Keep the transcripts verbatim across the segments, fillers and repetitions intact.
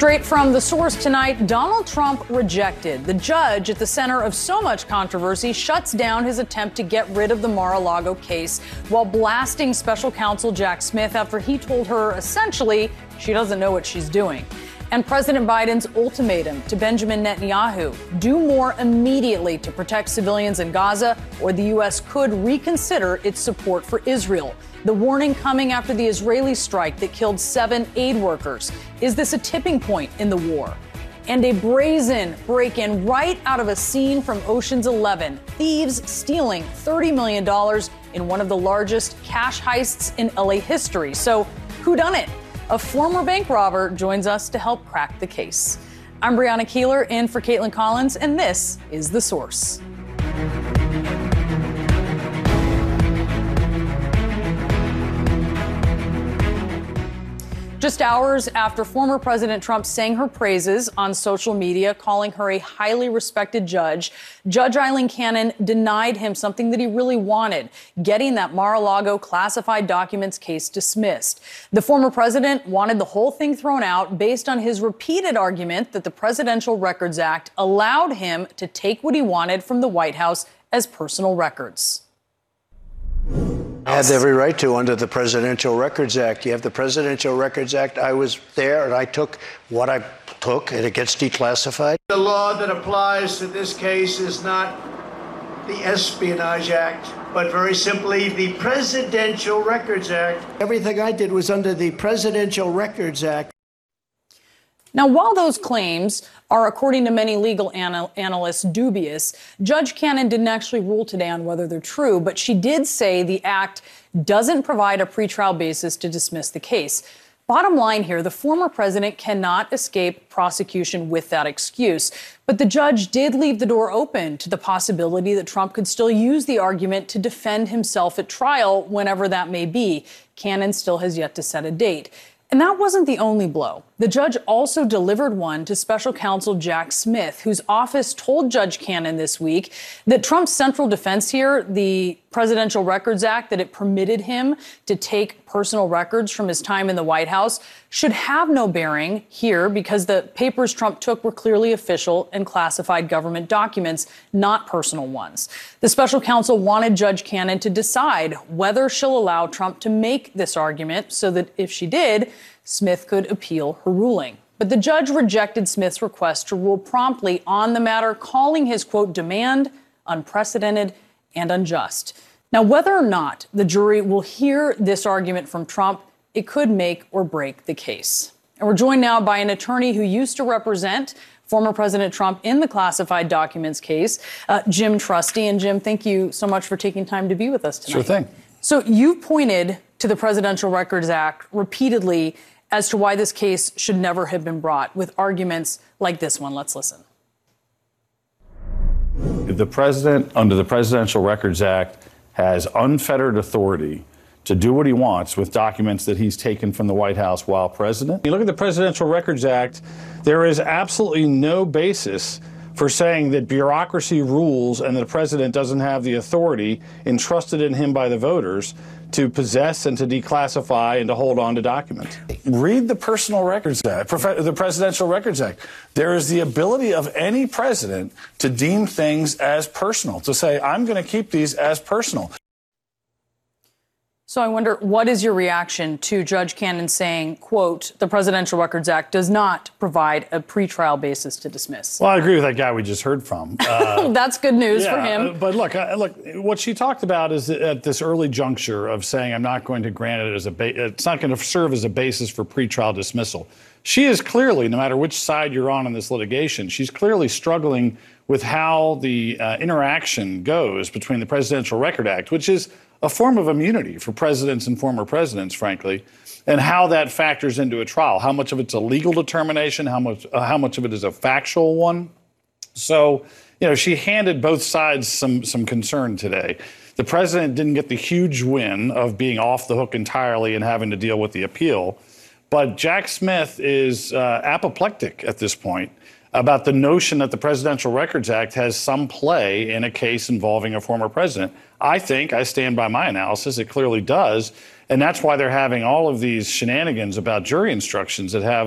Straight from The Source tonight, Donald Trump rejected. The judge at the center of so much controversy shuts down his attempt to get rid of the Mar-a-Lago case while blasting special counsel Jack Smith after he told her essentially she doesn't know what she's doing. And President Biden's ultimatum to Benjamin Netanyahu: do more immediately to protect civilians in Gaza, or the U S could reconsider its support for Israel. The warning coming after the Israeli strike that killed seven aid workers. Is this a tipping point in the war? And a brazen break-in right out of a scene from Ocean's Eleven. Thieves stealing thirty million dollars in one of the largest cash heists in L A history. So who done it? A former bank robber joins us to help crack the case. I'm Brianna Keeler, in for Caitlin Collins, and this is The Source. Just hours after former President Trump sang her praises on social media, calling her a highly respected judge, Judge Aileen Cannon denied him something that he really wanted: getting that Mar-a-Lago classified documents case dismissed. The former president wanted the whole thing thrown out based on his repeated argument that the Presidential Records Act allowed him to take what he wanted from the White House as personal records. I had every right to under the Presidential Records Act. You have the Presidential Records Act. I was there and I took what I took, and it gets declassified. The law that applies to this case is not the Espionage Act, but very simply the Presidential Records Act. Everything I did was under the Presidential Records Act. Now, while those claims are, according to many legal anal- analysts, dubious, Judge Cannon didn't actually rule today on whether they're true, but she did say the act doesn't provide a pretrial basis to dismiss the case. Bottom line here, the former president cannot escape prosecution with that excuse. But the judge did leave the door open to the possibility that Trump could still use the argument to defend himself at trial, whenever that may be. Cannon still has yet to set a date. And that wasn't the only blow. The judge also delivered one to special counsel Jack Smith, whose office told Judge Cannon this week that Trump's central defense here, the Presidential Records Act, that it permitted him to take personal records from his time in the White House, should have no bearing here because the papers Trump took were clearly official and classified government documents, not personal ones. The special counsel wanted Judge Cannon to decide whether she'll allow Trump to make this argument so that if she did, Smith could appeal her ruling. But the judge rejected Smith's request to rule promptly on the matter, calling his, quote, demand unprecedented and unjust. Now, whether or not the jury will hear this argument from Trump, it could make or break the case. And we're joined now by an attorney who used to represent former President Trump in the classified documents case, uh, Jim Trusty. And Jim, thank you so much for taking time to be with us tonight. Sure thing. So you've pointed to the Presidential Records Act repeatedly as to why this case should never have been brought, with arguments like this one. Let's listen. If the president, under the Presidential Records Act, has unfettered authority to do what he wants with documents that he's taken from the White House while president, you look at the Presidential Records Act, there is absolutely no basis for saying that bureaucracy rules and that the president doesn't have the authority entrusted in him by the voters to possess and to declassify and to hold on to documents. Read the Personal Records Act, the Presidential Records Act. There is the ability of any president to deem things as personal, to say, I'm going to keep these as personal. So I wonder, what is your reaction to Judge Cannon saying, quote, the Presidential Records Act does not provide a pretrial basis to dismiss? Well, I agree with that guy we just heard from. Uh, That's good news yeah, for him. Uh, but look, uh, look, what she talked about is at this early juncture of saying, I'm not going to grant it as a, ba- it's not going to serve as a basis for pretrial dismissal. She is clearly, no matter which side you're on in this litigation, she's clearly struggling with how the uh, interaction goes between the Presidential Record Act, which is a form of immunity for presidents and former presidents, frankly, and how that factors into a trial. How much of it's a legal determination, how much, uh, how much of it is a factual one. So, you know, she handed both sides some, some concern today. The president didn't get the huge win of being off the hook entirely and having to deal with the appeal. But Jack Smith is uh, apoplectic at this point about the notion that the Presidential Records Act has some play in a case involving a former president. I think, I stand by my analysis, it clearly does. And that's why they're having all of these shenanigans about jury instructions that have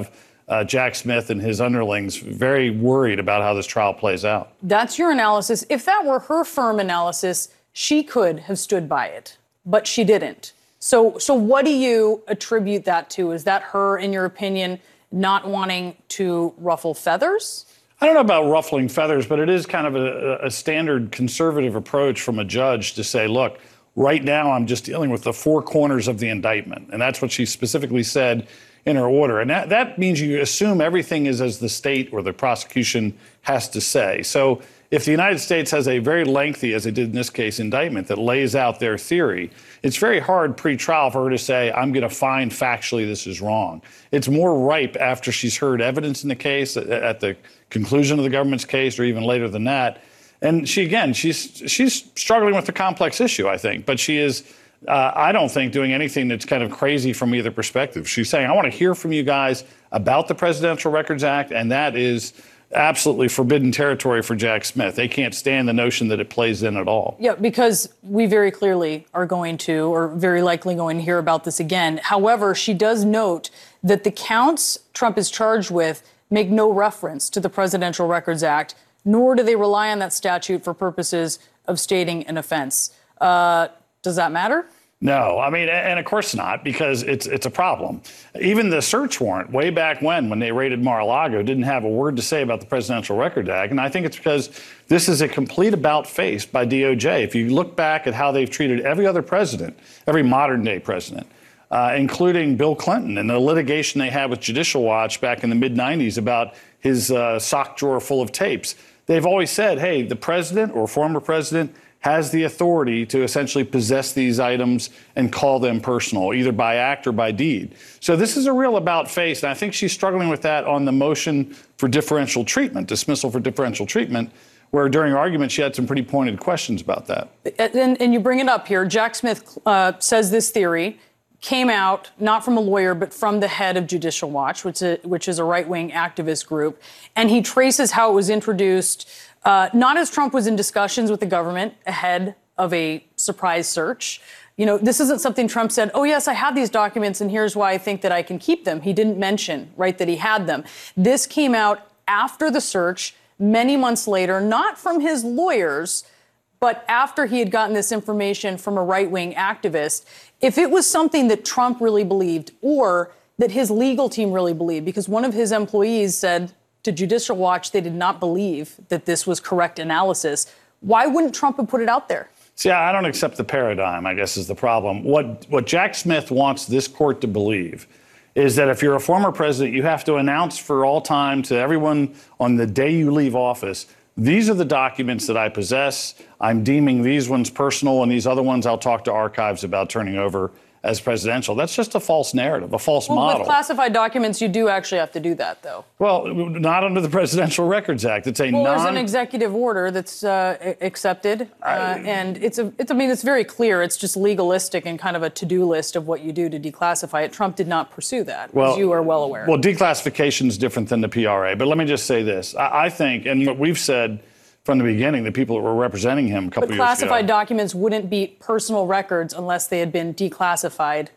uh, Jack Smith and his underlings very worried about how this trial plays out. That's your analysis. If that were her firm analysis, she could have stood by it, but she didn't. So, so what do you attribute that to? Is that her, in your opinion, not wanting to ruffle feathers? I don't know about ruffling feathers, but it is kind of a, a standard conservative approach from a judge to say, look, right now I'm just dealing with the four corners of the indictment. And that's what she specifically said in her order. And that, that means you assume everything is as the state or the prosecution has to say. So if the United States has a very lengthy, as it did in this case, indictment that lays out their theory, it's very hard pre-trial for her to say, I'm going to find factually this is wrong. It's more ripe after she's heard evidence in the case, at the conclusion of the government's case, or even later than that. And she, again, she's she's struggling with a complex issue, I think. But she is, uh, I don't think, doing anything that's kind of crazy from either perspective. She's saying, I want to hear from you guys about the Presidential Records Act, and that is absolutely forbidden territory for Jack Smith. They can't stand the notion that it plays in at all. Yeah, because we very clearly are going to, or very likely going to hear about this again. However, she does note that the counts Trump is charged with make no reference to the Presidential Records Act, nor do they rely on that statute for purposes of stating an offense. Uh, does that matter? No, I mean, and of course not, because it's it's a problem. Even the search warrant way back when, when they raided Mar-a-Lago, didn't have a word to say about the Presidential Records Act. And I think it's because this is a complete about-face by D O J. If you look back at how they've treated every other president, every modern-day president, uh, including Bill Clinton and the litigation they had with Judicial Watch back in the mid nineties about his uh, sock drawer full of tapes, they've always said, hey, the president or former president has the authority to essentially possess these items and call them personal, either by act or by deed. So this is a real about face, and I think she's struggling with that on the motion for differential treatment, dismissal for differential treatment, where during her argument she had some pretty pointed questions about that. And, and you bring it up here. Jack Smith uh, says this theory came out not from a lawyer, but from the head of Judicial Watch, which is, which is a right-wing activist group. And he traces how it was introduced, uh, not as Trump was in discussions with the government ahead of a surprise search. You know, this isn't something Trump said, oh, yes, I have these documents, and here's why I think that I can keep them. He didn't mention, right, that he had them. This came out after the search, many months later, not from his lawyers, but after he had gotten this information from a right-wing activist. If it was something that Trump really believed or that his legal team really believed, because one of his employees said to Judicial Watch they did not believe that this was correct analysis, why wouldn't Trump have put it out there? See, I don't accept the paradigm, I guess, is the problem. What, what Jack Smith wants this court to believe is that if you're a former president, you have to announce for all time to everyone on the day you leave office, these are the documents that I possess. I'm deeming these ones personal, and these other ones I'll talk to archives about turning over as presidential. That's just a false narrative, a false well, model. With classified documents, you do actually have to do that, though. Well, not under the Presidential Records Act. It's a well, non- there's an executive order that's uh, accepted, uh, I... and it's a. It's. I mean, it's very clear. It's just legalistic and kind of a to-do list of what you do to declassify it. Trump did not pursue that, well, as you are well aware. Well, declassification is different than the P R A. But let me just say this: I, I think, and what we've said from the beginning, the people that were representing him a couple but years ago. Classified documents wouldn't be personal records unless they had been declassified.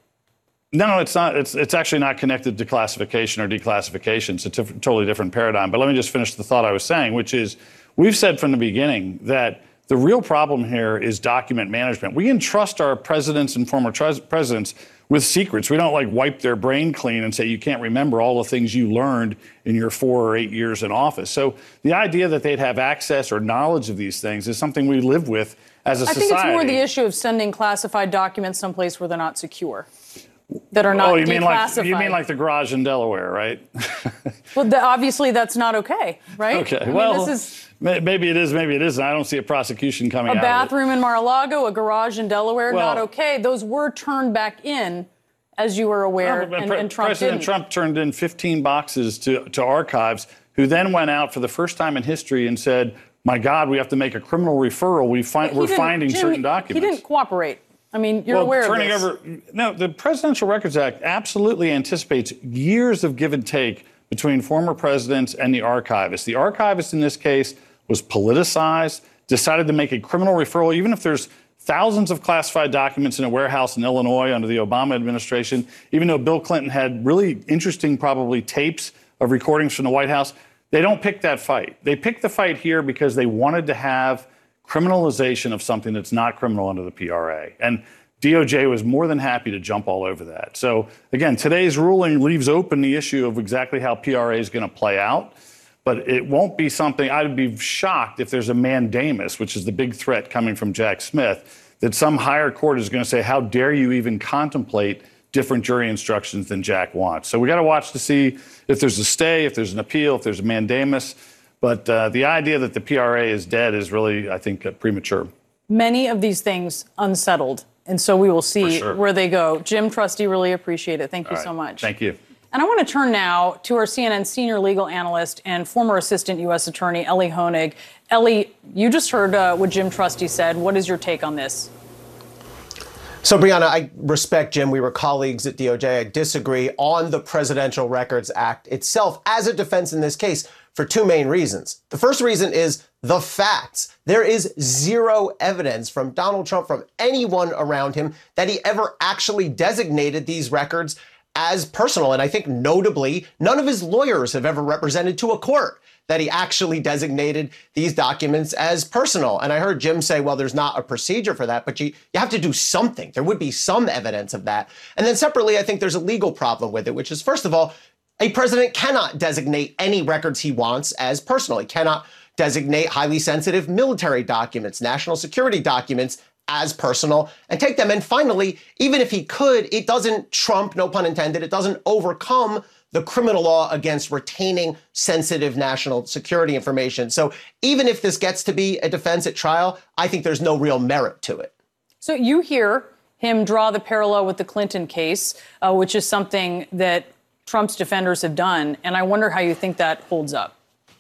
No, it's not. It's it's actually not connected to classification or declassification. It's a t- totally different paradigm. But let me just finish the thought I was saying, which is we've said from the beginning that the real problem here is document management. We entrust our presidents and former tre- presidents with secrets. We don't like wipe their brain clean and say you can't remember all the things you learned in your four or eight years in office. So the idea that they'd have access or knowledge of these things is something we live with as a I society. think it's more the issue of sending classified documents someplace where they're not secure. That are not oh, you declassified. mean like you mean like the garage in Delaware, right? Well, the, obviously that's not okay, right? Okay. I mean, well, this is maybe it is, maybe it isn't. I don't see a prosecution coming a out. bathroom in Mar-a-Lago, a garage in Delaware, well, not okay. Those were turned back in, as you were aware, well, and, Pre- and Trump President didn't. Trump turned in fifteen boxes to, to archives, who then went out for the first time in history and said, "My God, we have to make a criminal referral. We find we're finding Jim, certain documents." He didn't cooperate. I mean, you're well, aware turning of this. over, no, the Presidential Records Act absolutely anticipates years of give and take between former presidents and the archivist. The archivist in this case was politicized, decided to make a criminal referral, even if there's thousands of classified documents in a warehouse in Illinois under the Obama administration, even though Bill Clinton had really interesting, probably, tapes of recordings from the White House. They don't pick that fight. They pick the fight here because they wanted to have criminalization of something that's not criminal under the P R A. And D O J was more than happy to jump all over that. So again, today's ruling leaves open the issue of exactly how P R A is going to play out. But it won't be something, I'd be shocked if there's a mandamus, which is the big threat coming from Jack Smith, that some higher court is going to say, how dare you even contemplate different jury instructions than Jack wants. So we got to watch to see if there's a stay, if there's an appeal, if there's a mandamus. But uh, the idea that the P R A is dead is really, I think, uh, premature. Many of these things unsettled. And so we will see sure. where they go. Jim Trusty, really appreciate it. Thank you All so right. much. Thank you. And I want to turn now to our C N N senior legal analyst and former assistant U S attorney, Elie Honig. Elie, you just heard uh, what Jim Trusty said. What is your take on this? So, Brianna, I respect Jim. We were colleagues at D O J. I disagree on the Presidential Records Act itself as a defense in this case for two main reasons. The first reason is the facts. There is zero evidence from Donald Trump, from anyone around him, that he ever actually designated these records as personal. And I think notably, none of his lawyers have ever represented to a court that he actually designated these documents as personal. And I heard Jim say, well, there's not a procedure for that, but you, you have to do something. There would be some evidence of that. And then separately, I think there's a legal problem with it, which is, first of all, a president cannot designate any records he wants as personal. He cannot designate highly sensitive military documents, national security documents as personal and take them. And finally, even if he could, it doesn't trump, no pun intended, it doesn't overcome the criminal law against retaining sensitive national security information. So even if this gets to be a defense at trial, I think there's no real merit to it. So you hear him draw the parallel with the Clinton case, uh, which is something that Trump's defenders have done. And I wonder how you think that holds up.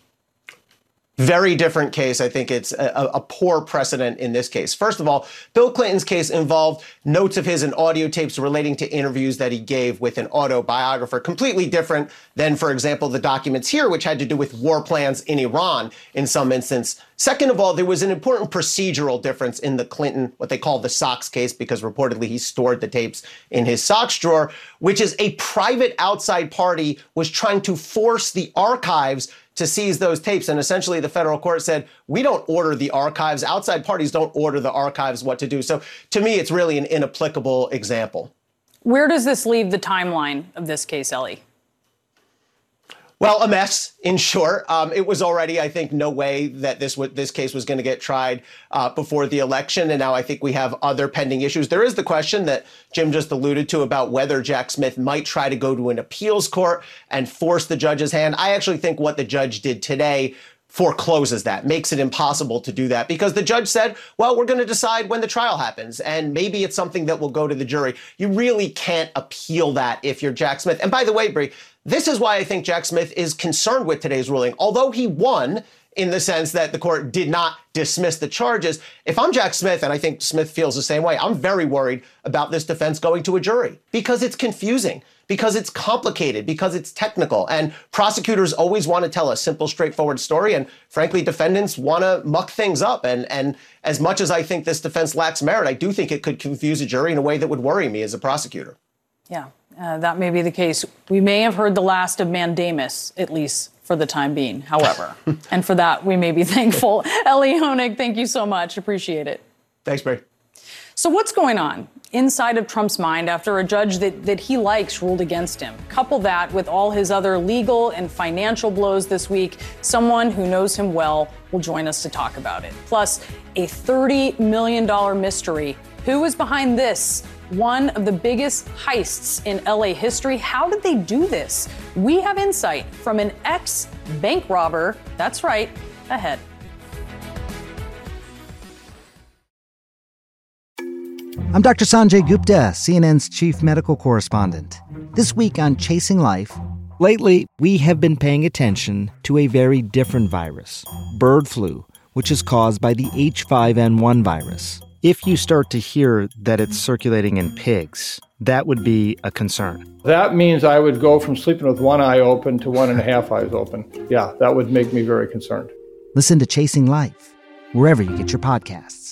Very different case. I think it's a, a poor precedent in this case. First of all, Bill Clinton's case involved notes of his and audio tapes relating to interviews that he gave with an autobiographer, completely different than, for example, the documents here, which had to do with war plans in Iran in some instance. Second of all, there was an important procedural difference in the Clinton, what they call the socks case, because reportedly he stored the tapes in his socks drawer, which is a private outside party was trying to force the archives to seize those tapes. And essentially the federal court said, we don't order the archives. Outside parties don't order the archives what to do. So to me, it's really an inapplicable example. Where does this leave the timeline of this case, Elie? Well, a mess, in short. Um, it was already, I think, no way that this w- this case was going to get tried uh, before the election. And now I think we have other pending issues. There is the question that Jim just alluded to about whether Jack Smith might try to go to an appeals court and force the judge's hand. I actually think what the judge did today forecloses that, makes it impossible to do that, because the judge said, well, we're going to decide when the trial happens, and maybe it's something that will go to the jury. You really can't appeal that if you're Jack Smith. And by the way, Brie, this is why I think Jack Smith is concerned with today's ruling. Although he won in the sense that the court did not dismiss the charges, if I'm Jack Smith, and I think Smith feels the same way, I'm very worried about this defense going to a jury because it's confusing, because it's complicated, because it's technical. And prosecutors always want to tell a simple, straightforward story. And frankly, defendants want to muck things up. And, and as much as I think this defense lacks merit, I do think it could confuse a jury in a way that would worry me as a prosecutor. Yeah, uh, that may be the case. We may have heard the last of mandamus, at least for the time being, however. And for that, we may be thankful. Elie Honig, thank you so much. Appreciate it. Thanks, Barry. So what's going on inside of Trump's mind after a judge that, that he likes ruled against him? Couple that with all his other legal and financial blows this week. Someone who knows him well will join us to talk about it. Plus, a thirty million dollars mystery. Who is behind this? One of the biggest heists in L A history. How did they do this? We have insight from an ex-bank robber. That's right, ahead. I'm Doctor Sanjay Gupta, C N N's chief medical correspondent. This week on Chasing Life. Lately, we have been paying attention to a very different virus, bird flu, which is caused by the H five N one virus. If you start to hear that it's circulating in pigs, that would be a concern. That means I would go from sleeping with one eye open to one and a half eyes open. Yeah, that would make me very concerned. Listen to Chasing Life, wherever you get your podcasts.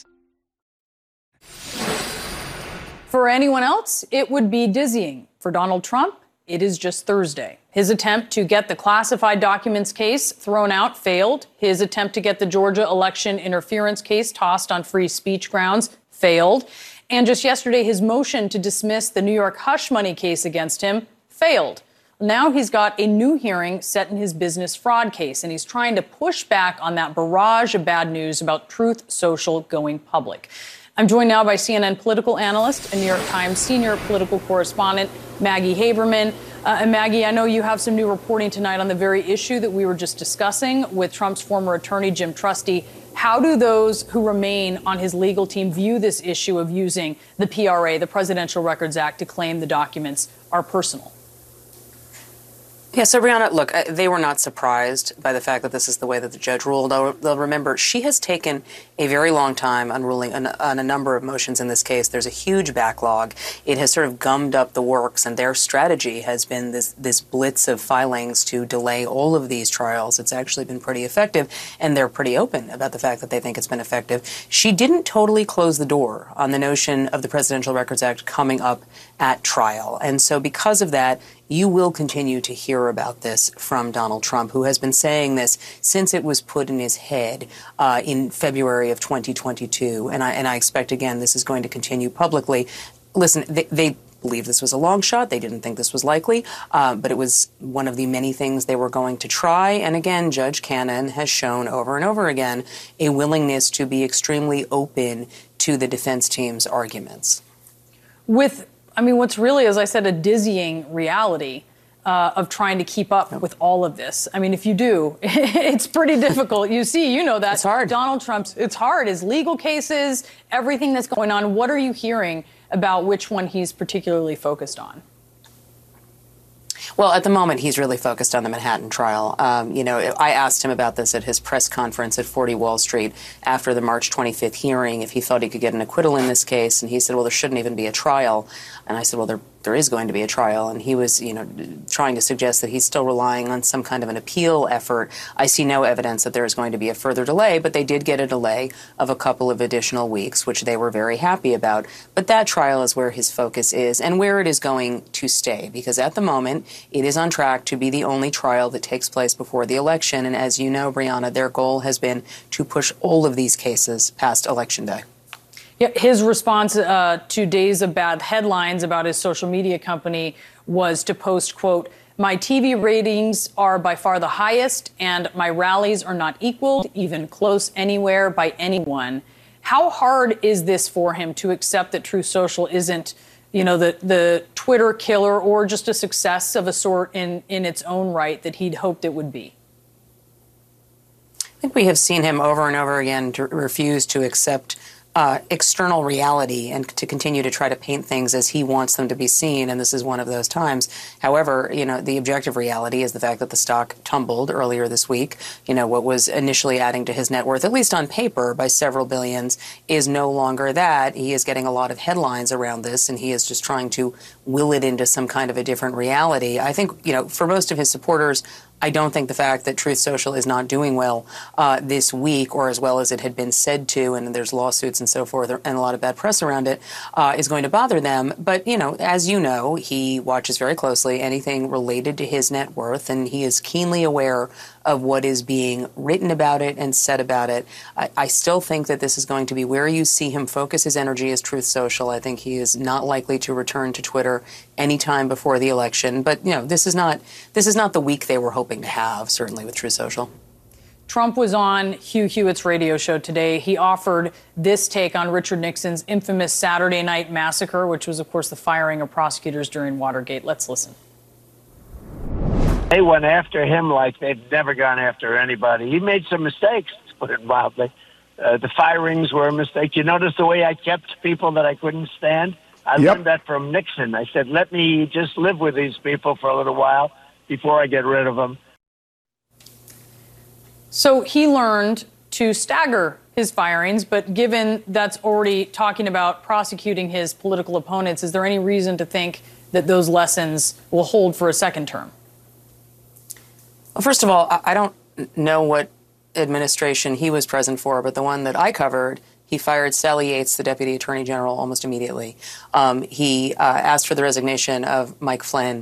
For anyone else, it would be dizzying. For Donald Trump, It is just Thursday. His attempt to get the classified documents case thrown out failed. His attempt to get the Georgia election interference case tossed on free speech grounds failed. And just yesterday, his motion to dismiss the New York hush money case against him failed. Now he's got a new hearing set in his business fraud case, and he's trying to push back on that barrage of bad news about Truth Social going public. I'm joined now by C N N political analyst and New York Times senior political correspondent Maggie Haberman. Uh, and Maggie, I know you have some new reporting tonight on the very issue that we were just discussing with Trump's former attorney, Jim Trusty. How do those who remain on his legal team view this issue of using the P R A, the Presidential Records Act, to claim the documents are personal? Yeah, so, Brianna, look, they were not surprised by the fact that this is the way that the judge ruled. They'll, they'll remember she has taken a very long time on ruling on, on a number of motions in this case. There's a huge backlog. It has sort of gummed up the works, and their strategy has been this, this blitz of filings to delay all of these trials. It's actually been pretty effective, and they're pretty open about the fact that they think it's been effective. She didn't totally close the door on the notion of the Presidential Records Act coming up at trial. And so because of that, you will continue to hear about this from Donald Trump, who has been saying this since it was put in his head uh, in February of twenty twenty-two. And I, and I expect, again, this is going to continue publicly. Listen, they, they believe this was a long shot. They didn't think this was likely, uh, but it was one of the many things they were going to try. And again, Judge Cannon has shown over and over again a willingness to be extremely open to the defense team's arguments. With I mean, what's really, as I said, a dizzying reality uh, of trying to keep up with all of this. I mean, if you do, it's pretty difficult. You see, you know that. It's hard. Donald Trump's, it's hard. His legal cases, everything that's going on. What are you hearing about which one he's particularly focused on? Well, at the moment, he's really focused on the Manhattan trial. Um, you know, I asked him about this at his press conference at forty Wall Street after the March twenty-fifth hearing, if he thought he could get an acquittal in this case. And he said, well, there shouldn't even be a trial. And I said, well, there there is going to be a trial. And he was, you know, trying to suggest that he's still relying on some kind of an appeal effort. I see no evidence that there is going to be a further delay, but they did get a delay of a couple of additional weeks, which they were very happy about. But that trial is where his focus is and where it is going to stay, because at the moment, it is on track to be the only trial that takes place before the election. And as you know, Brianna, their goal has been to push all of these cases past Election Day. Yeah, his response uh, to days of bad headlines about his social media company was to post, quote, my T V ratings are by far the highest and my rallies are not equaled, even close anywhere by anyone. How hard is this for him to accept that Truth Social isn't, you know, the, the Twitter killer or just a success of a sort in, in its own right that he'd hoped it would be? I think we have seen him over and over again to refuse to accept Uh, external reality and to continue to try to paint things as he wants them to be seen, and this is one of those times. However, you know, the objective reality is the fact that the stock tumbled earlier this week. You know, what was initially adding to his net worth, at least on paper, by several billions, is no longer that. He is getting a lot of headlines around this, and he is just trying to will it into some kind of a different reality. I think, you know, for most of his supporters, I don't think the fact that Truth Social is not doing well uh, this week, or as well as it had been said to, and there's lawsuits and so forth and a lot of bad press around it, uh, is going to bother them. But, you know, as you know, he watches very closely anything related to his net worth, and he is keenly aware of what is being written about it and said about it. I, I still think that this is going to be where you see him focus his energy is Truth Social. I think he is not likely to return to Twitter anytime before the election. But, you know, this is not this is not the week they were hoping to have, certainly with Truth Social. Trump was on Hugh Hewitt's radio show today. He offered this take on Richard Nixon's infamous Saturday Night Massacre, which was, of course, the firing of prosecutors during Watergate. Let's listen. They went after him like they'd never gone after anybody. He made some mistakes, to put it mildly. Uh, the firings were a mistake. You notice the way I kept people that I couldn't stand? I yep. learned that from Nixon. I said, let me just live with these people for a little while before I get rid of them. So he learned to stagger his firings, but given that's already talking about prosecuting his political opponents, is there any reason to think that those lessons will hold for a second term? Well, first of all, I don't know what administration he was present for, but the one that I covered, he fired Sally Yates, the Deputy Attorney General, almost immediately. Um, he uh, asked for the resignation of Mike Flynn.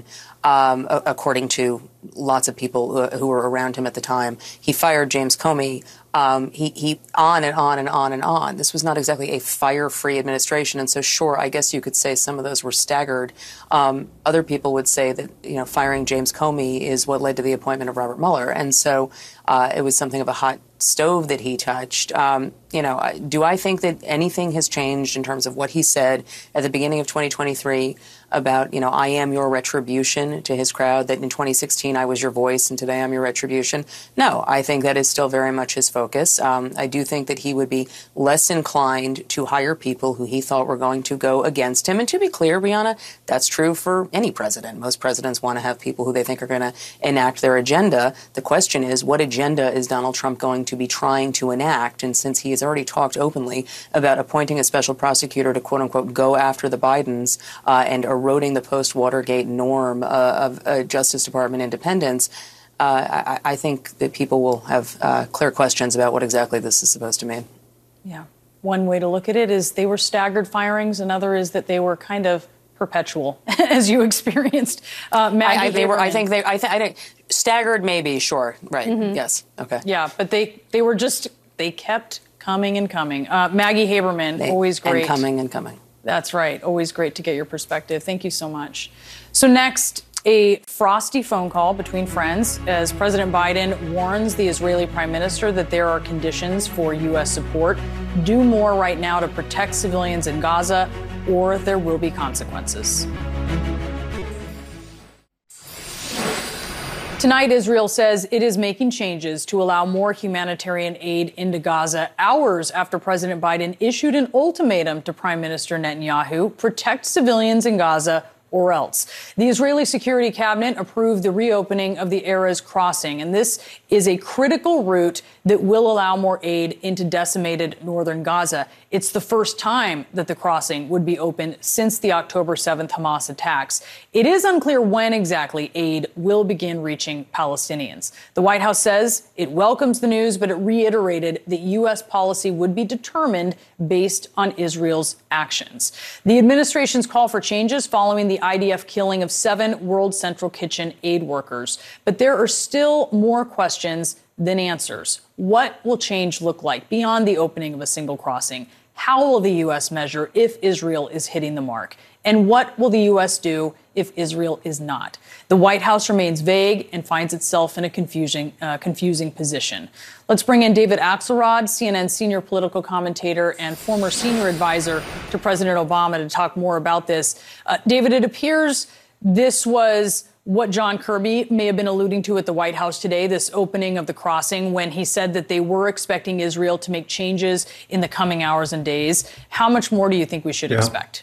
um, according to lots of people who were around him at the time. He fired James Comey. Um, he, he on and on and on and on. This was not exactly a fire-free administration, and so sure, I guess you could say some of those were staggered. Um, other people would say that you know firing James Comey is what led to the appointment of Robert Mueller, and so uh, it was something of a hot stove that he touched. Um, you know, do I think that anything has changed in terms of what he said at the beginning of twenty twenty-three about, you know, I am your retribution to his crowd, that in twenty sixteen I was your voice and today I'm your retribution? No, I think that is still very much his focus. Um, I do think that he would be less inclined to hire people who he thought were going to go against him. And to be clear, Brianna, that's true for any president. Most presidents want to have people who they think are going to enact their agenda. The question is, what agenda is Donald Trump going to be trying to enact? And since he has already talked openly about appointing a special prosecutor to, quote unquote, go after the Bidens uh, and eroding the post-Watergate norm uh, of uh, Justice Department independence, uh, I, I think that people will have uh, clear questions about what exactly this is supposed to mean. Yeah. One way to look at it is they were staggered firings. Another is that they were kind of perpetual, as you experienced. Uh, Maggie I, I, they were, I Haberman. think they, I, th- I think staggered, maybe, sure, right? Mm-hmm. Yes, okay. Yeah, but they they were just they kept coming and coming. Uh, Maggie Haberman, they, always great. And coming and coming. That's right. Always great to get your perspective. Thank you so much. So next, a frosty phone call between friends as President Biden warns the Israeli Prime Minister that there are conditions for U S support. Do more right now to protect civilians in Gaza, or there will be consequences. Tonight, Israel says it is making changes to allow more humanitarian aid into Gaza hours after President Biden issued an ultimatum to Prime Minister Netanyahu: protect civilians in Gaza or else. The Israeli Security Cabinet approved the reopening of the Erez crossing, and this is a critical route that will allow more aid into decimated northern Gaza. It's the first time that the crossing would be opened since the October seventh Hamas attacks. It is unclear when exactly aid will begin reaching Palestinians. The White House says it welcomes the news, but it reiterated that U S policy would be determined based on Israel's actions. The administration's call for changes following the I D F killing of seven World Central Kitchen aid workers. But there are still more questions than answers. What will change look like beyond the opening of a single crossing? How will the U S measure if Israel is hitting the mark? And what will the U S do if Israel is not? The White House remains vague and finds itself in a confusing, uh, confusing position. Let's bring in David Axelrod, C N N senior political commentator and former senior advisor to President Obama, to talk more about this. Uh, David, it appears this was what John Kirby may have been alluding to at the White House today, this opening of the crossing, when he said that they were expecting Israel to make changes in the coming hours and days. How much more do you think we should yeah. expect?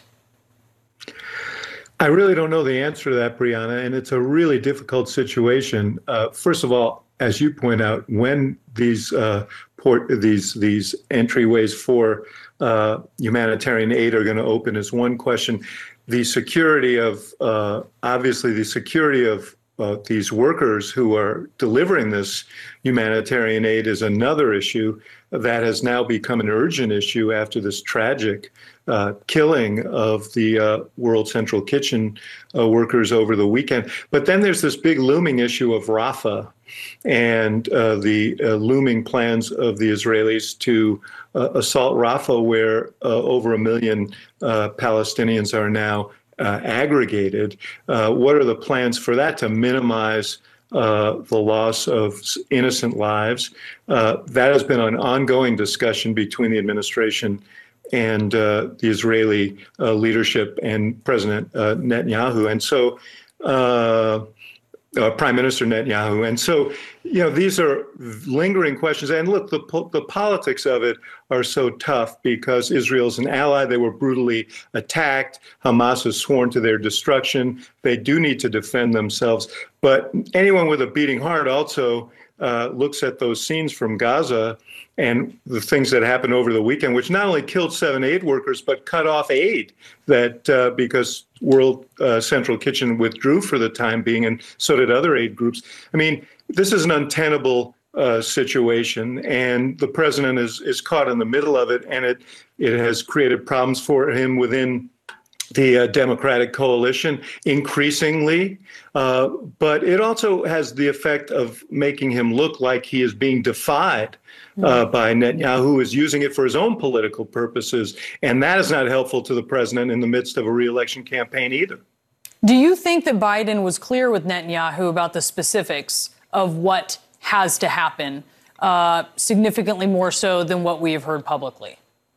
I really don't know the answer to that, Brianna, and it's a really difficult situation. Uh, first of all, as you point out, when these uh, port these these entryways for uh, humanitarian aid are going to open is one question. The security of uh, obviously the security of uh, these workers who are delivering this humanitarian aid is another issue that has now become an urgent issue after this tragic uh, killing of the uh, World Central Kitchen uh, workers over the weekend. But then there's this big looming issue of Rafah and uh, the uh, looming plans of the Israelis to uh, assault Rafah, where uh, over a million uh, Palestinians are now uh, aggregated. Uh, what are the plans for that to minimize uh, the loss of innocent lives? Uh, that has been an ongoing discussion between the administration and uh, the Israeli uh, leadership and President uh, Netanyahu. And so uh, Uh, Prime Minister Netanyahu. And so, you know, these are lingering questions. And look, the po- the politics of it are so tough because Israel's an ally. They were brutally attacked. Hamas has sworn to their destruction. They do need to defend themselves. But anyone with a beating heart also uh, looks at those scenes from Gaza and the things that happened over the weekend, which not only killed seven aid workers, but cut off aid that uh, because World uh, Central Kitchen withdrew for the time being, and so did other aid groups. I mean, this is an untenable uh, situation, and the president is is caught in the middle of it, and it it has created problems for him within the uh, Democratic coalition increasingly, uh, but it also has the effect of making him look like he is being defied uh, by Netanyahu, who is using it for his own political purposes. And that is not helpful to the president in the midst of a re-election campaign either. Do you think that Biden was clear with Netanyahu about the specifics of what has to happen, uh, significantly more so than what we have heard publicly?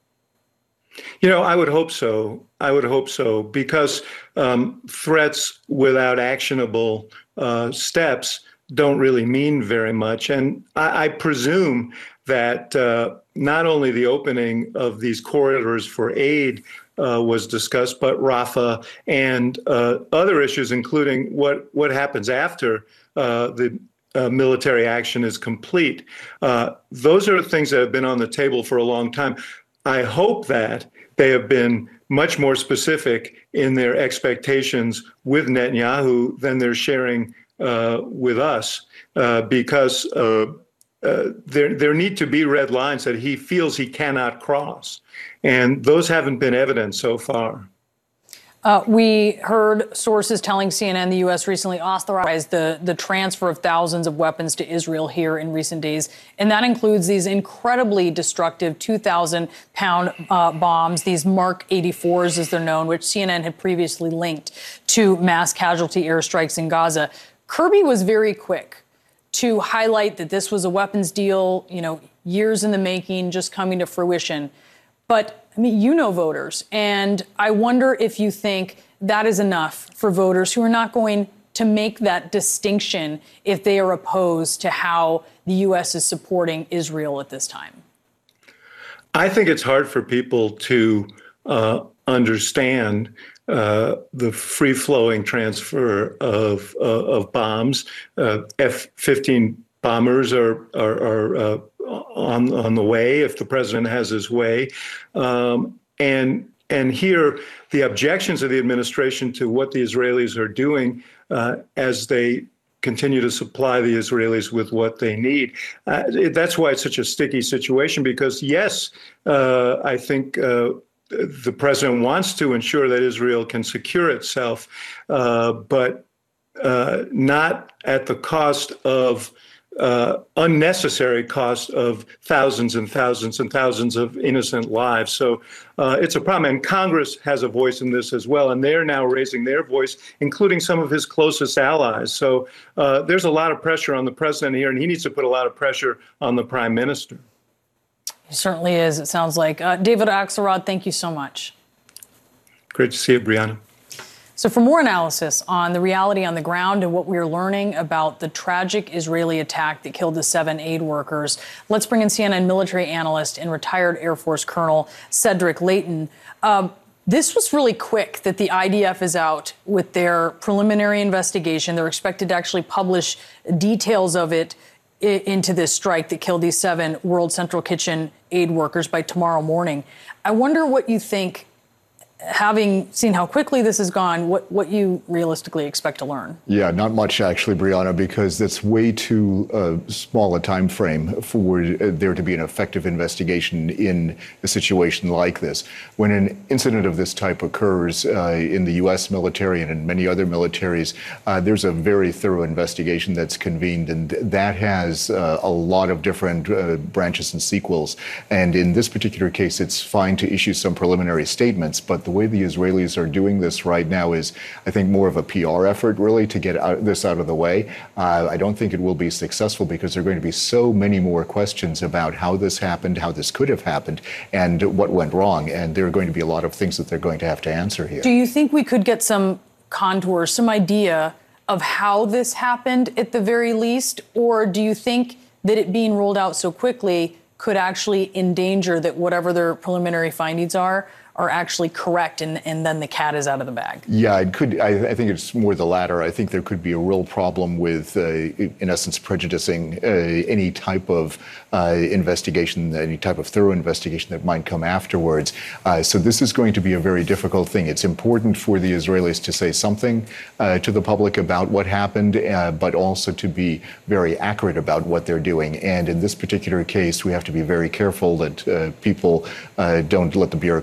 You know, I would hope so. I would hope so, because um, threats without actionable uh, steps don't really mean very much. And I, I presume that uh, not only the opening of these corridors for aid uh, was discussed, but Rafah and uh, other issues, including what, what happens after uh, the uh, military action is complete. Uh, those are things that have been on the table for a long time. I hope that they have been much more specific in their expectations with Netanyahu than they're sharing uh, with us, uh, because uh, uh, there there need to be red lines that he feels he cannot cross, and those haven't been evident so far. Uh, we heard sources telling C N N the U S recently authorized the, the transfer of thousands of weapons to Israel here in recent days. And that includes these incredibly destructive two thousand pound uh, bombs, these Mark eighty-fours as they're known, which C N N had previously linked to mass casualty airstrikes in Gaza. Kirby was very quick to highlight that this was a weapons deal, you know, years in the making, just coming to fruition. But I mean, you know voters, and I wonder if you think that is enough for voters who are not going to make that distinction if they are opposed to how the U S is supporting Israel at this time. I think it's hard for people to uh, understand uh, the free-flowing transfer of uh, of bombs. Uh, F fifteen bombers are are, are uh, on on the way if the president has his way, um, and and here the objections of the administration to what the Israelis are doing uh, as they continue to supply the Israelis with what they need. Uh, that's why it's such a sticky situation, because yes, uh, I think uh, the president wants to ensure that Israel can secure itself, uh, but uh, not at the cost of Uh, unnecessary cost of thousands and thousands and thousands of innocent lives. So uh, it's a problem. And Congress has a voice in this as well. And they're now raising their voice, including some of his closest allies. So uh, there's a lot of pressure on the president here, and he needs to put a lot of pressure on the prime minister. It certainly is, it sounds like. Uh, David Axelrod, thank you so much. Great to see you, Brianna. So for more analysis on the reality on the ground and what we're learning about the tragic Israeli attack that killed the seven aid workers, let's bring in C N N military analyst and retired Air Force Colonel Cedric Leighton. Um, this was really quick that the I D F is out with their preliminary investigation. They're expected to actually publish details of it I- into this strike that killed these seven World Central Kitchen aid workers by tomorrow morning. I wonder what you think, having seen how quickly this has gone, what, what you realistically expect to learn. Yeah, not much actually, Brianna, because that's way too uh, small a time frame for uh, there to be an effective investigation in a situation like this. When an incident of this type occurs uh, in the U S military and in many other militaries, uh, there's a very thorough investigation that's convened, and that has uh, a lot of different uh, branches and sequels. And in this particular case, it's fine to issue some preliminary statements, but the way the Israelis are doing this right now is, I think, more of a P R effort, really, to get out, this out of the way. Uh, I don't think it will be successful because there are going to be so many more questions about how this happened, how this could have happened, and what went wrong. And there are going to be a lot of things that they're going to have to answer here. Do you think we could get some contours, some idea of how this happened at the very least? Or do you think that it being rolled out so quickly could actually endanger that whatever their preliminary findings are, are actually correct, and, and then the cat is out of the bag? Yeah, it could. I, I think it's more the latter. I think there could be a real problem with, uh, in essence, prejudicing uh, any type of uh, investigation, any type of thorough investigation that might come afterwards. Uh, so this is going to be a very difficult thing. It's important for the Israelis to say something uh, to the public about what happened, uh, but also to be very accurate about what they're doing. And in this particular case, we have to be very careful that uh, people uh, don't let the bureaucratic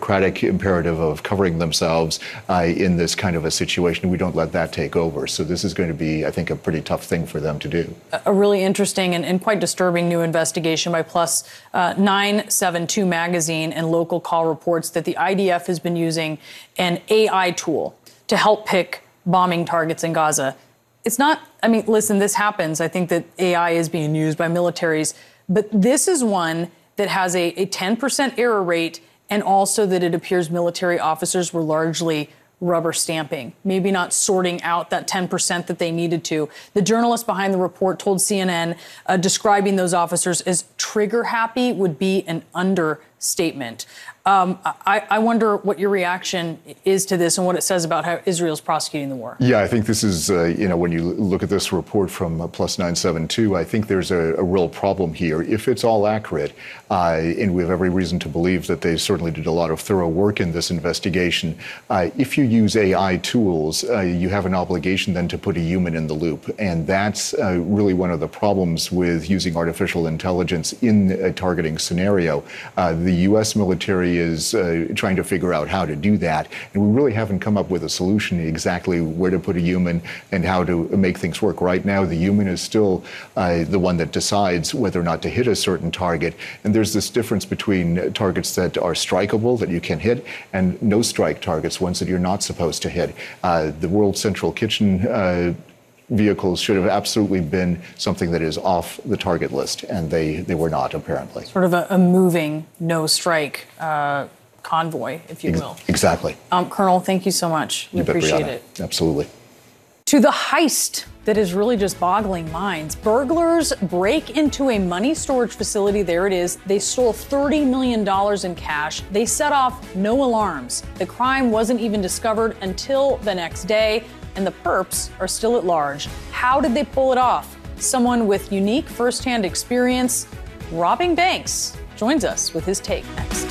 basic imperative of covering themselves uh, in this kind of a situation. We don't let that take over. So this is going to be, I think, a pretty tough thing for them to do. A really interesting and, and quite disturbing new investigation by Plus uh, nine seventy-two magazine and local call reports that the I D F has been using an A I tool to help pick bombing targets in Gaza. It's not, I mean, listen, this happens. I think that A I is being used by militaries, but this is one that has a, a ten percent error rate, and also that it appears military officers were largely rubber stamping, maybe not sorting out that ten percent that they needed to. The journalist behind the report told C N N uh, describing those officers as trigger happy would be an understatement. Um, I, I wonder what your reaction is to this and what it says about how Israel's prosecuting the war. Yeah, I think this is, uh, you know, when you look at this report from uh, Plus nine seventy-two, I think there's a, a real problem here. If it's all accurate, uh, and we have every reason to believe that they certainly did a lot of thorough work in this investigation, uh, if you use A I tools, uh, you have an obligation then to put a human in the loop. And that's uh, really one of the problems with using artificial intelligence in a targeting scenario. Uh, the U S military is uh, trying to figure out how to do that. And we really haven't come up with a solution exactly where to put a human and how to make things work. Right now, the human is still uh, the one that decides whether or not to hit a certain target. And there's this difference between targets that are strikeable, that you can hit, and no strike targets, ones that you're not supposed to hit. Uh, the World Central Kitchen uh, vehicles should have absolutely been something that is off the target list, and they, they were not, apparently. Sort of a, a moving no-strike uh, convoy, if you will. Exactly. Um, Colonel, thank you so much. We You bet, appreciate Brianna. it. Absolutely. To the heist that is really just boggling minds. Burglars break into a money storage facility. There it is. They stole thirty million dollars in cash. They set off no alarms. The crime wasn't even discovered until the next day, and the perps are still at large. How did they pull it off? Someone with unique firsthand experience robbing banks joins us with his take next.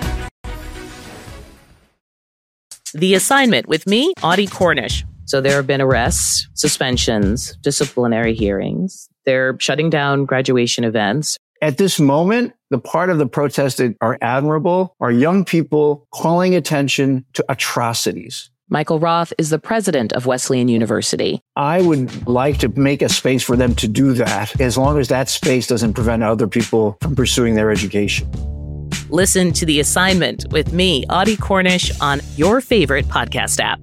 The Assignment with me, Audie Cornish. So there have been arrests, suspensions, disciplinary hearings. They're shutting down graduation events. At this moment, the part of the protest that are admirable are young people calling attention to atrocities. Michael Roth is the president of Wesleyan University. I would like to make a space for them to do that, as long as that space doesn't prevent other people from pursuing their education. Listen to The Assignment with me, Audie Cornish, on your favorite podcast app.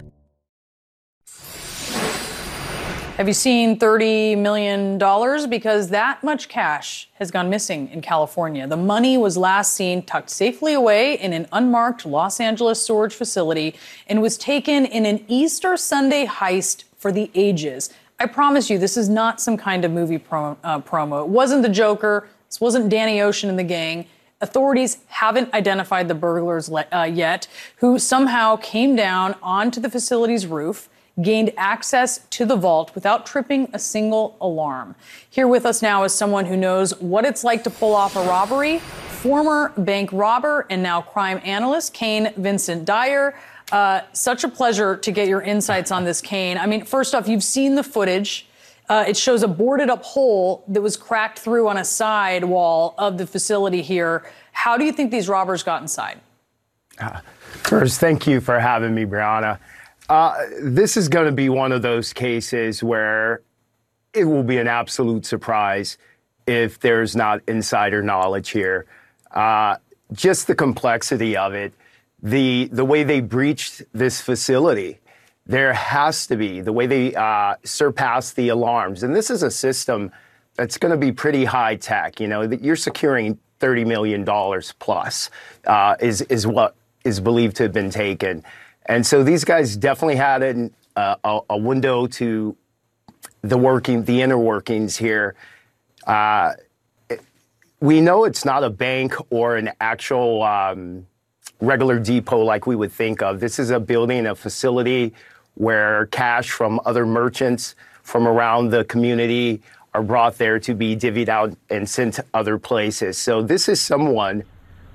Have you seen thirty million dollars? Because that much cash has gone missing in California. The money was last seen tucked safely away in an unmarked Los Angeles storage facility and was taken in an Easter Sunday heist for the ages. I promise you, this is not some kind of movie pro- uh, promo. It wasn't the Joker. This wasn't Danny Ocean and the gang. Authorities haven't identified the burglars le- uh, yet, who somehow came down onto the facility's roof, gained access to the vault without tripping a single alarm. Here with us now is someone who knows what it's like to pull off a robbery, former bank robber and now crime analyst, Kane Vincent Dyer. Uh, such a pleasure to get your insights on this, Kane. I mean, first off, you've seen the footage. Uh, it shows a boarded up hole that was cracked through on a side wall of the facility here. How do you think these robbers got inside? Uh, first, thank you for having me, Brianna. Uh, this is going to be one of those cases where it will be an absolute surprise if there's not insider knowledge here. Uh, just the complexity of it, the the way they breached this facility, there has to be, the way they uh, surpassed the alarms. And this is a system that's going to be pretty high tech. You know, you're securing thirty million dollars plus uh, is, is what is believed to have been taken. And so these guys definitely had an, uh, a, a window to the working, the inner workings here. Uh, it, we know it's not a bank or an actual um, regular depot like we would think of. This is a building, a facility where cash from other merchants from around the community are brought there to be divvied out and sent to other places. So this is someone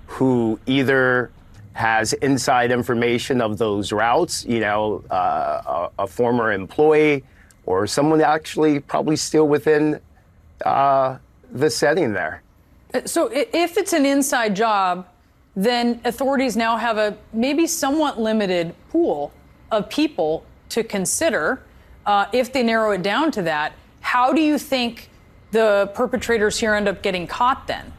who either has inside information of those routes, you know, uh, a, a former employee or someone actually probably still within uh, the setting there. So if it's an inside job, then authorities now have a maybe somewhat limited pool of people to consider uh, if they narrow it down to that. How do you think the perpetrators here end up getting caught then?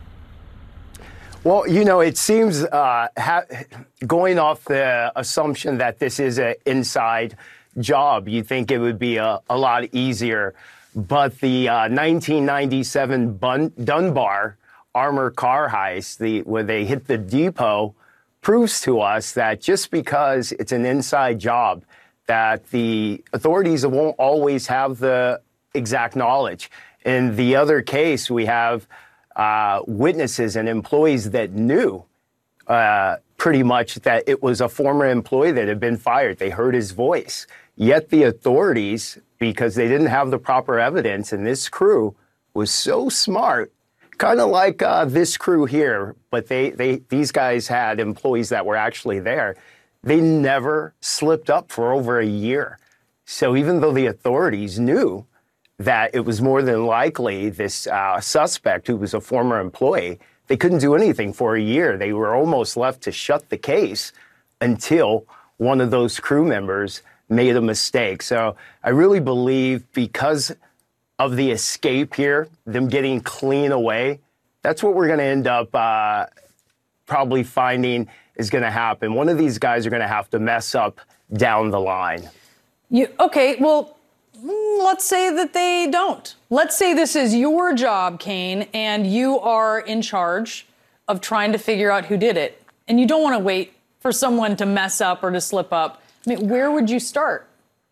Well, you know, it seems uh, ha- going off the assumption that this is an inside job, you think it would be a, a lot easier. But the uh, nineteen ninety-seven Bun- Dunbar armored car heist, the, where they hit the depot, proves to us that just because it's an inside job, that the authorities won't always have the exact knowledge. In the other case, we have uh, witnesses and employees that knew uh, pretty much that it was a former employee that had been fired. They heard his voice. Yet the authorities, because they didn't have the proper evidence, and this crew was so smart, kind of like uh, this crew here, but they, they these guys had employees that were actually there. They never slipped up for over a year. So even though the authorities knew that it was more than likely this uh, suspect who was a former employee, they couldn't do anything for a year. They were almost left to shut the case until one of those crew members made a mistake. So I really believe because of the escape here, them getting clean away, that's what we're going to end up uh, probably finding is going to happen. One of these guys are going to have to mess up down the line. You, okay, well, let's say that they don't. Let's say this is your job, Kane, and you are in charge of trying to figure out who did it. And you don't want to wait for someone to mess up or to slip up. I mean, where would you start?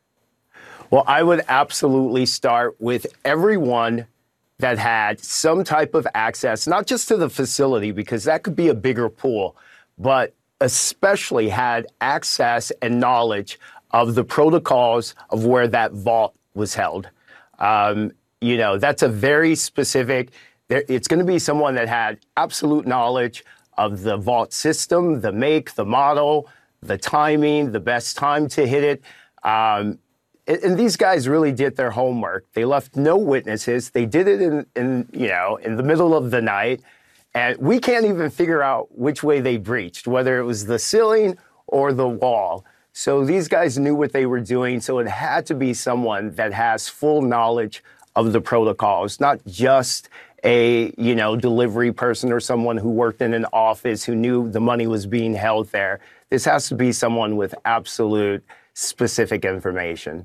Well, I would absolutely start with everyone that had some type of access, not just to the facility, because that could be a bigger pool, but especially had access and knowledge of the protocols of where that vault was held. Um, you know, that's a very specific, there, it's going to be someone that had absolute knowledge of the vault system, the make, the model, the timing, the best time to hit it. Um, and, and these guys really did their homework. They left no witnesses. They did it in, in, you know, in the middle of the night. And we can't even figure out which way they breached, whether it was the ceiling or the wall. So these guys knew what they were doing. So it had to be someone that has full knowledge of the protocols, not just a, you know, delivery person or someone who worked in an office who knew the money was being held there. This has to be someone with absolute specific information.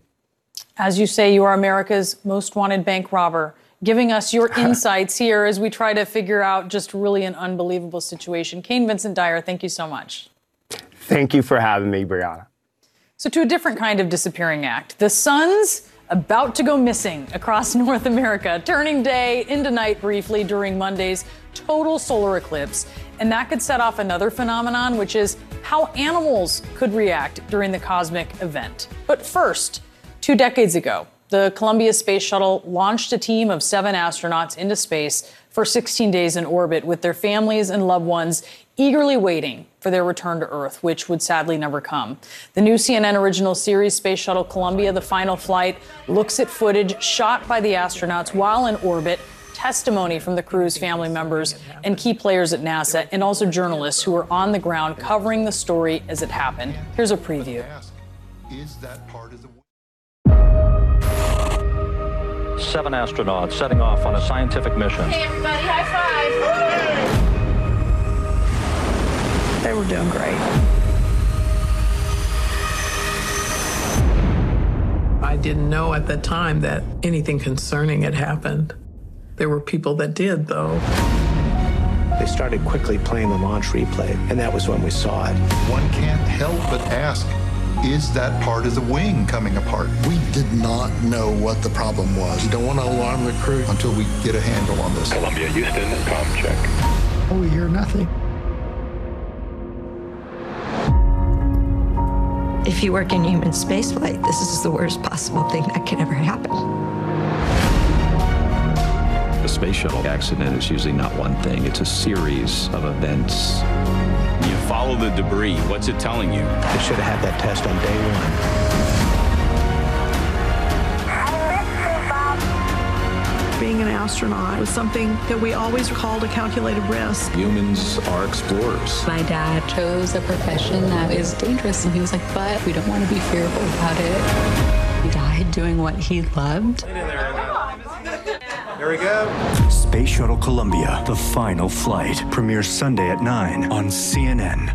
As you say, you are America's most wanted bank robber, giving us your insights here as we try to figure out just really an unbelievable situation. Kane Vincent Dyer, thank you so much. Thank you for having me, Brianna. So to a different kind of disappearing act. The sun's about to go missing across North America, turning day into night briefly during Monday's total solar eclipse. And that could set off another phenomenon, which is how animals could react during the cosmic event. But first, two decades ago, the Columbia Space Shuttle launched a team of seven astronauts into space for sixteen days in orbit with their families and loved ones eagerly waiting for their return to Earth, which would sadly never come. The new C N N original series, Space Shuttle Columbia, The Final Flight, looks at footage shot by the astronauts while in orbit, testimony from the crew's family members and key players at NASA, and also journalists who were on the ground covering the story as it happened. Here's a preview. Is that part of the Seven astronauts setting off on a scientific mission. Hey, everybody, high five. They were doing great. I didn't know at the time that anything concerning had happened. There were people that did, though. They started quickly playing the launch replay, and that was when we saw it. One can't help but ask, is that part of the wing coming apart? We did not know what the problem was. You don't want to alarm the crew until we get a handle on this. Columbia, Houston, comm check. Oh, we hear nothing. If you work in human spaceflight, this is the worst possible thing that could ever happen. A space shuttle accident is usually not one thing. It's a series of events. You follow the debris. What's it telling you? They should have had that test on day one. Being an astronaut was something that we always called a calculated risk. Humans are explorers. My dad chose a profession that is dangerous, and he was like, but we don't want to be fearful about it. He died doing what he loved. Here we go. Space Shuttle Columbia, the final flight, premieres Sunday at nine on C N N.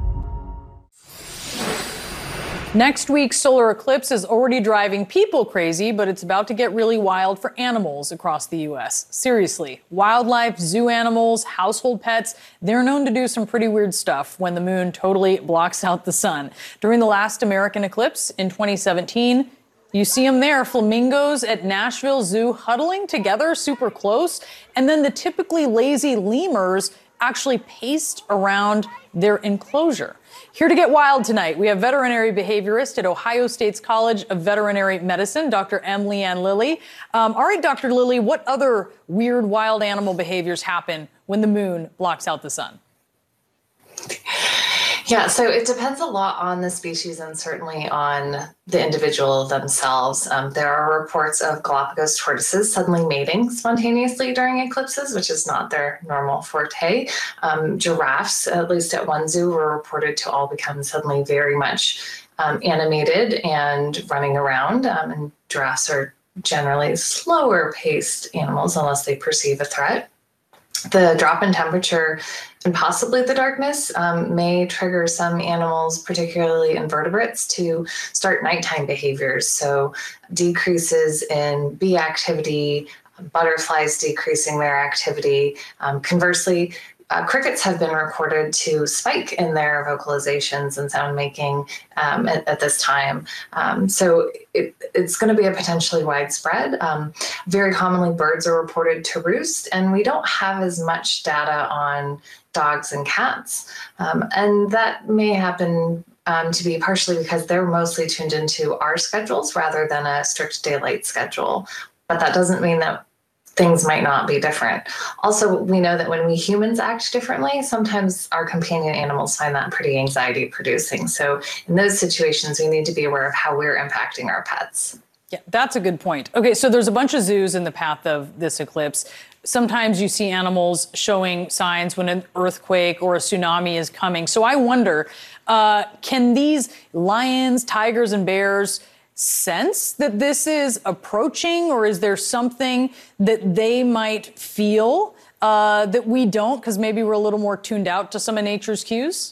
Next week's solar eclipse is already driving people crazy, but it's about to get really wild for animals across the U S. Seriously, wildlife, zoo animals, household pets, they're known to do some pretty weird stuff when the moon totally blocks out the sun. During the last American eclipse in twenty seventeen, you see them there, flamingos at Nashville Zoo huddling together super close, and then the typically lazy lemurs actually paced around their enclosure. Here to get wild tonight, we have veterinary behaviorist at Ohio State's College of Veterinary Medicine, Doctor M. Leanne Lilly. Um, all right, Doctor Lilly, what other weird wild animal behaviors happen when the moon blocks out the sun? Yeah, so it depends a lot on the species and certainly on the individual themselves. Um, there are reports of Galapagos tortoises suddenly mating spontaneously during eclipses, which is not their normal forte. Um, giraffes, at least at one zoo, were reported to all become suddenly very much um, animated and running around. Um, and giraffes are generally slower paced animals unless they perceive a threat. The drop in temperature and possibly the darkness um, may trigger some animals, particularly invertebrates, to start nighttime behaviors. So decreases in bee activity, butterflies decreasing their activity. Um, conversely, Uh, crickets have been recorded to spike in their vocalizations and sound making um, at, at this time. Um, so it, it's going to be a potentially widespread. Um, very commonly, birds are reported to roost, and we don't have as much data on dogs and cats. Um, and that may happen um, to be partially because they're mostly tuned into our schedules rather than a strict daylight schedule. But that doesn't mean that things might not be different. Also, we know that when we humans act differently, sometimes our companion animals find that pretty anxiety producing. So in those situations, we need to be aware of how we're impacting our pets. Yeah, that's a good point. Okay, so there's a bunch of zoos in the path of this eclipse. Sometimes you see animals showing signs when an earthquake or a tsunami is coming. So I wonder, uh, can these lions, tigers, and bears sense that this is approaching, or is there something that they might feel uh, that we don't, because maybe we're a little more tuned out to some of nature's cues?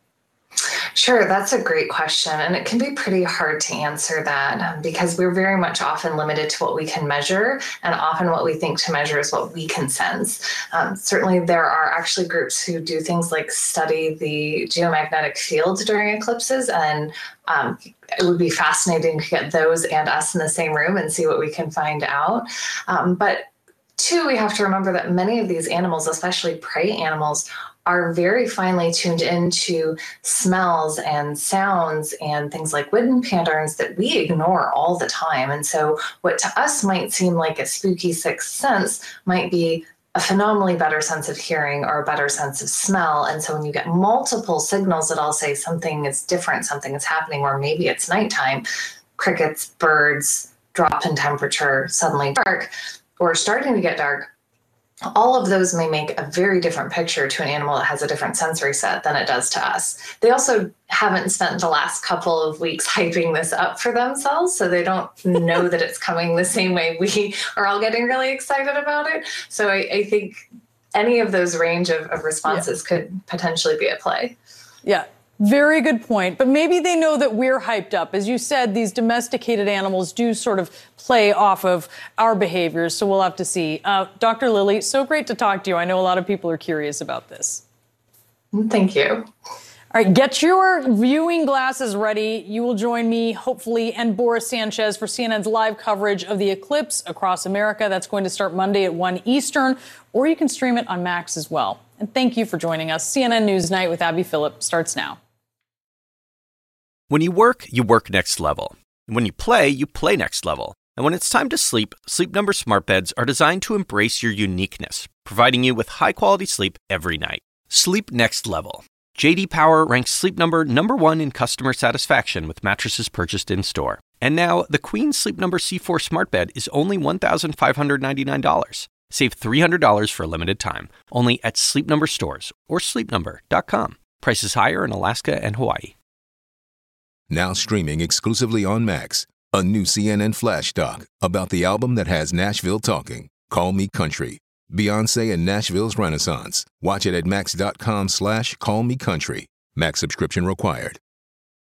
Sure, that's a great question. And it can be pretty hard to answer that um, because we're very much often limited to what we can measure. And often what we think to measure is what we can sense. Um, certainly, there are actually groups who do things like study the geomagnetic field during eclipses. And um, it would be fascinating to get those and us in the same room and see what we can find out. Um, but two, we have to remember that many of these animals, especially prey animals, are very finely tuned into smells and sounds and things like wind patterns that we ignore all the time. And so what to us might seem like a spooky sixth sense might be a phenomenally better sense of hearing or a better sense of smell. And so when you get multiple signals that all say something is different, something is happening, or maybe it's nighttime, crickets, birds, drop in temperature, suddenly dark, or starting to get dark, all of those may make a very different picture to an animal that has a different sensory set than it does to us. They also haven't spent the last couple of weeks hyping this up for themselves, so they don't know that it's coming the same way we are all getting really excited about it. So I, I think any of those range of, of responses yeah. could potentially be at play. Yeah. Very good point. But maybe they know that we're hyped up. As you said, these domesticated animals do sort of play off of our behaviors, so we'll have to see. Uh, Doctor Lilly, so great to talk to you. I know a lot of people are curious about this. Thank you. All right, get your viewing glasses ready. You will join me, hopefully, and Boris Sanchez for C N N's live coverage of the eclipse across America. That's going to start Monday at one Eastern, or you can stream it on Max as well. And thank you for joining us. C N N Newsnight with Abby Phillip starts now. When you work, you work next level. And when you play, you play next level. And when it's time to sleep, Sleep Number smart beds are designed to embrace your uniqueness, providing you with high-quality sleep every night. Sleep next level. J D Power ranks Sleep Number number one in customer satisfaction with mattresses purchased in-store. And now, the Queen Sleep Number C four smart bed is only one thousand five hundred ninety-nine dollars. Save three hundred dollars for a limited time, only at Sleep Number stores or sleep number dot com. Prices higher in Alaska and Hawaii. Now streaming exclusively on Max, a new C N N Flash doc about the album that has Nashville talking, Call Me Country. Beyonce and Nashville's Renaissance. Watch it at max dot com slash call me country. Max subscription required.